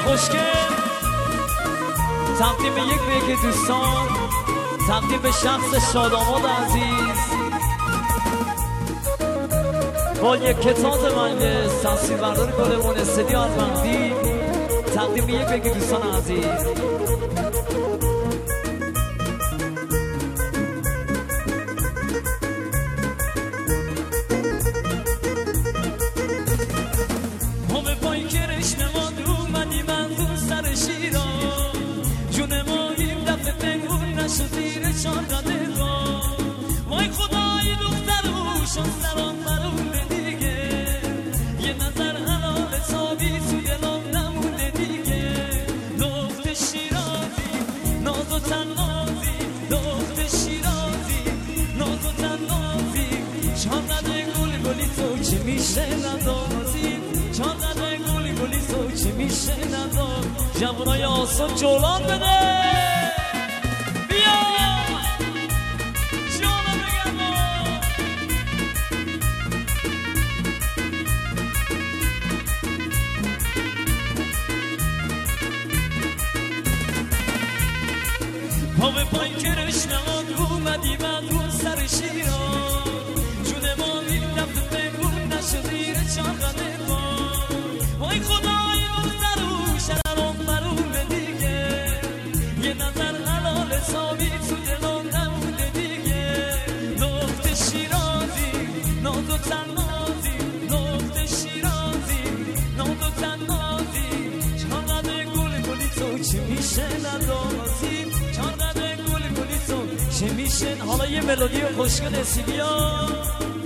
خوشگل تقدیم یک به یک دوستان، تقدیم به شخص شاداماد عزیز با یک کتاب مجلس تصویربرداری گلمون استدی آرمندی، تقدیم یک به یک دوستان عزیز. وای خدای دختروشون سران مرونه دیگه، یه نظر حلال حسابی تو دلم نمونه دیگه. دخت شیرازی ناز و تنازی، دخت شیرازی ناز و تنازی، چقدر گل گلی تو چه میشه ندازی، چقدر گل گلی تو چه میشه نداز. جوانای آسان جولان بده پا به پای کرشنهاد اومدیم از اون سر شیراز، جون ما این دفت بگون نشد زیر چاقنه ما. وای خدای دختر و شرم برونه دیگه، یه نظر حلال حسابی تو دلم نمونه دیگه. دخت شیرازی ناز و تنازی، دخت شیرازی ناز و تنازی، چقدر گل گلی تو چی میشه ندازی، چه میشن. حالا یه ملودی خوشگل سیبیا